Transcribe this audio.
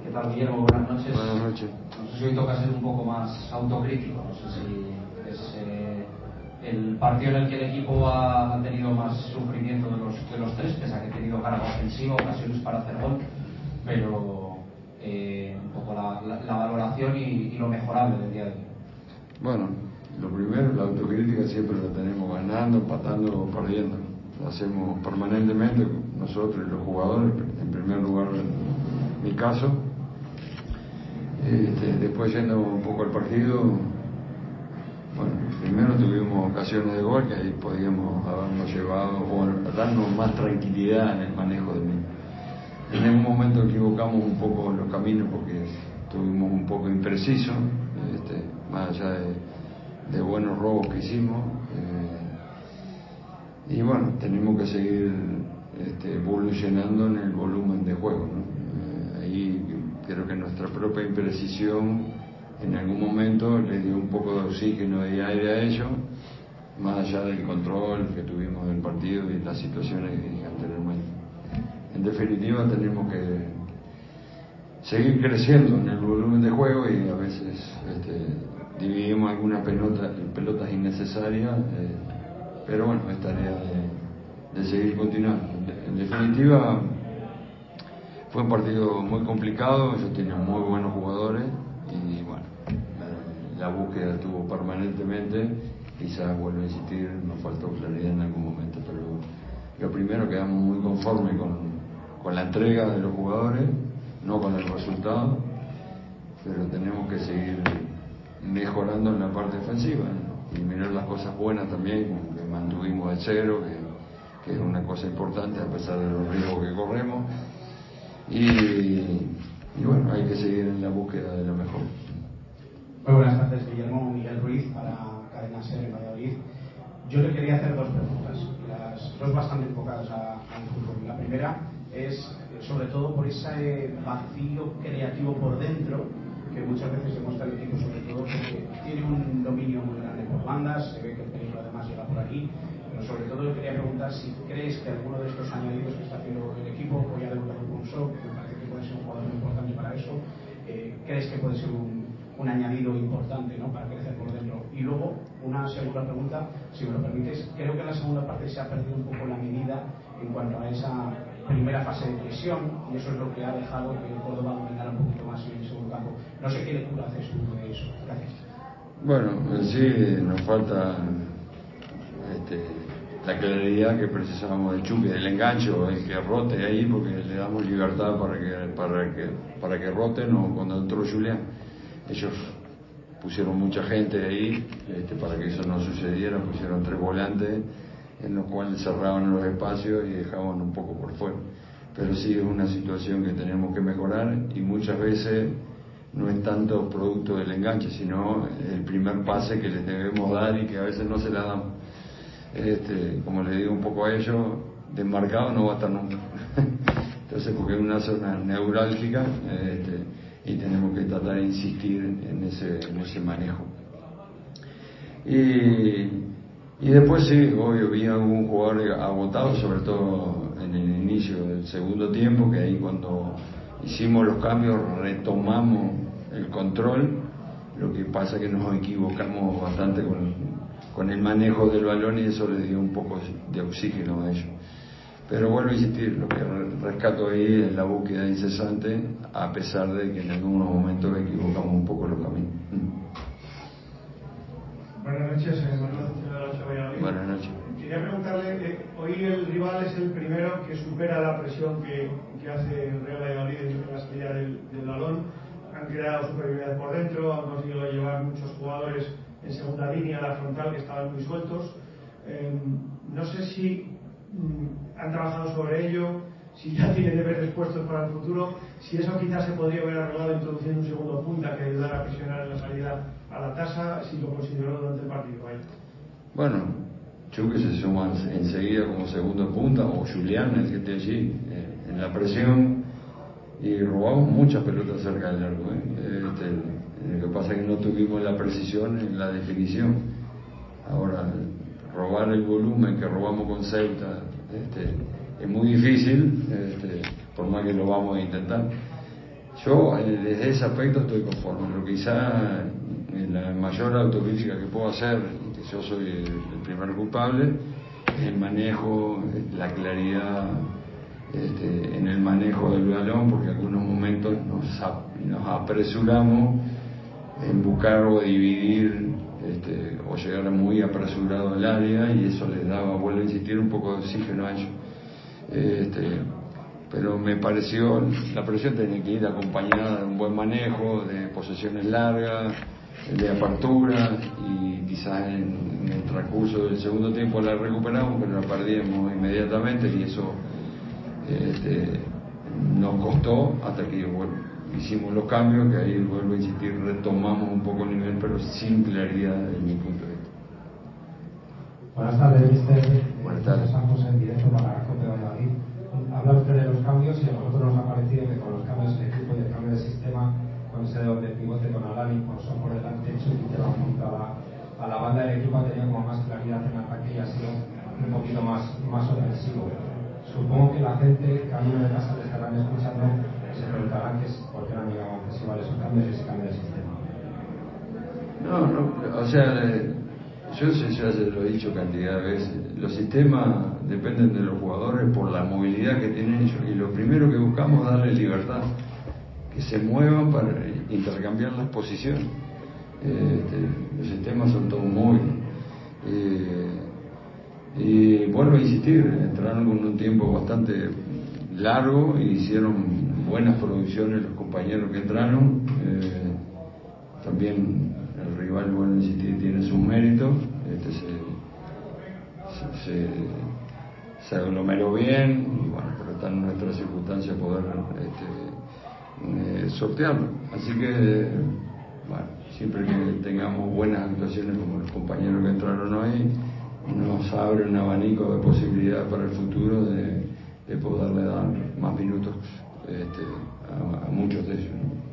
¿Qué tal, Guillermo? Buenas noches. Buenas noches. No sé si hoy toca ser un poco más autocrítico. No sé si es el partido en el que el equipo ha tenido más sufrimiento de los tres, pese a que ha tenido carga ofensiva, ocasiones para hacer gol, pero un poco la valoración y lo mejorable del día de hoy. Bueno, lo primero, la autocrítica siempre la tenemos ganando, empatando o perdiendo. Lo hacemos permanentemente nosotros y los jugadores, en primer lugar en mi caso. Después yendo un poco al partido, bueno, primero tuvimos ocasiones de gol que ahí podíamos habernos llevado o darnos más tranquilidad en el manejo del mismo. En algún momento equivocamos un poco los caminos porque estuvimos un poco imprecisos, más allá de buenos robos que hicimos. Y bueno, tenemos que seguir evolucionando en el volumen de juego, ¿no? Ahí creo que nuestra propia imprecisión en algún momento le dio un poco de oxígeno y aire a ellos, más allá del control que tuvimos del partido y las situaciones que dije anteriormente. En definitiva, tenemos que seguir creciendo en el volumen de juego y a veces dividimos algunas pelotas innecesarias, pero bueno, es tarea de seguir continuando. En definitiva, fue un partido muy complicado, ellos tenían muy buenos jugadores y bueno, la búsqueda estuvo permanentemente, quizás vuelvo a insistir, nos faltó claridad en algún momento, pero lo primero, quedamos muy conformes con la entrega de los jugadores, no con el resultado, pero tenemos que seguir mejorando en la parte ofensiva, ¿no? Y mirar las cosas buenas también, como que mantuvimos el cero, que es una cosa importante a pesar de los riesgos que corremos, y bueno, hay que seguir en la búsqueda de lo mejor. Muy buenas tardes, Guillermo. Miguel Ruiz para Cadena SER en Valladolid. Yo le quería hacer dos preguntas, las dos bastante enfocadas al fútbol. La primera es sobre todo por ese vacío creativo por dentro que muchas veces demuestra el equipo, sobre todo porque tiene un dominio muy grande por bandas, se ve que el peligro además llega por aquí, pero sobre todo le quería preguntar si crees que alguno de estos añadidos que está haciendo el equipo, hoy ha debutado Ponsó, que me parece que puede ser un jugador muy importante para eso, crees que puede ser un añadido importante, ¿no?, para crecer por dentro. Y luego, una segunda pregunta, si me lo permites, creo que en la segunda parte se ha perdido un poco la medida en cuanto a esa primera fase de presión, y eso es lo que ha dejado que el Córdoba dominara un poquito más en el segundo campo. No sé qué lectura haces tú de eso. Gracias. Bueno, sí, nos falta la claridad que precisábamos del Chucky, del engancho, el que rote ahí, porque le damos libertad para que roten, o cuando entró Julián. Ellos pusieron mucha gente ahí, para que eso no sucediera, pusieron 3 volantes, en los cuales cerraban los espacios y dejaban un poco por fuera. Pero sí es una situación que tenemos que mejorar, y muchas veces no es tanto producto del enganche, sino el primer pase que les debemos dar y que a veces no se la damos. Como le digo un poco a ellos, desmarcado no va a estar nunca. Entonces, porque es una zona neurálgica, y tenemos que tratar de insistir en ese manejo. Y después sí, obvio, vi a algún jugador agotado, sobre todo en el inicio del segundo tiempo, que ahí cuando hicimos los cambios retomamos el control. Lo que pasa es que nos equivocamos bastante con el manejo del balón, y eso le dio un poco de oxígeno a ellos. Pero vuelvo a insistir, lo que rescato ahí es la búsqueda incesante, a pesar de que en algunos momentos equivocamos un poco los caminos. Buenas noches, Manuel. Buenas noches. Quería preguntarle, hoy el rival es el primero que supera la presión que hace el Real Valladolid en la salida del balón. Han creado superioridad por dentro, han conseguido llevar muchos jugadores en segunda línea, la frontal, que estaban muy sueltos. No sé si han trabajado sobre ello, si ya tienen deberes puestos para el futuro, si eso quizás se podría haber arreglado introduciendo un segundo punta que ayudara a presionar en la salida a la tasa, si lo consideró durante el partido. Bueno, Chuque se suma enseguida como segundo punta, o Julián, el que esté allí, en la presión, y robamos muchas pelotas cerca del arco. Lo que pasa es que no tuvimos la precisión en la definición. Ahora, robar el volumen que robamos con Ceuta es muy difícil, por más que lo vamos a intentar. Yo desde ese aspecto estoy conforme. Lo quizá la mayor autocrítica que puedo hacer, y que yo soy el primer culpable, es el manejo, la claridad en el manejo del balón, porque en algunos momentos nos apresuramos en buscar o dividir o llegar muy apresurado al área, y eso les daba, vuelvo a insistir, un poco de oxígeno a ellos. Pero me pareció, la presión tenía que ir acompañada de un buen manejo, de posesiones largas, de apertura, y quizás en el transcurso del segundo tiempo la recuperamos, pero la perdíamos inmediatamente, y eso nos costó hasta que hicimos los cambios, que ahí, vuelvo a insistir, retomamos un poco el nivel, pero sin claridad desde mi punto de vista. Buenas tardes, mister. Buenas tardes. Santos, en directo para Cope Valladolid. Habla usted de los cambios, y a nosotros nos ha parecido que con los cambios de equipo y el cambio de sistema, con ese doble pivote con Alani por delante, Quintero junto a la banda del equipo, ha tenido como más claridad en ataque y ha sido un poquito más ofensivo. Supongo que la gente, camino de casa, le estarán escuchando y se preguntarán por qué no han llegado antes, igual esos cambios y ese cambio de sistema. No, o sea, yo ya se lo he dicho cantidad de veces, los sistemas dependen de los jugadores por la movilidad que tienen ellos, y lo primero que buscamos es darles libertad, que se muevan para intercambiar las posiciones. Los sistemas son todos móviles, y vuelvo a insistir, entraron con un tiempo bastante largo y hicieron buenas producciones los compañeros que entraron. También el rival, vuelvo a insistir, tiene sus méritos. Se aglomeró bien, y bueno, pero está en nuestras circunstancias poder sortearlo. Así que, bueno, siempre que tengamos buenas actuaciones como los compañeros que entraron hoy, nos abre un abanico de posibilidades para el futuro de poderle dar más minutos a muchos de ellos, ¿no?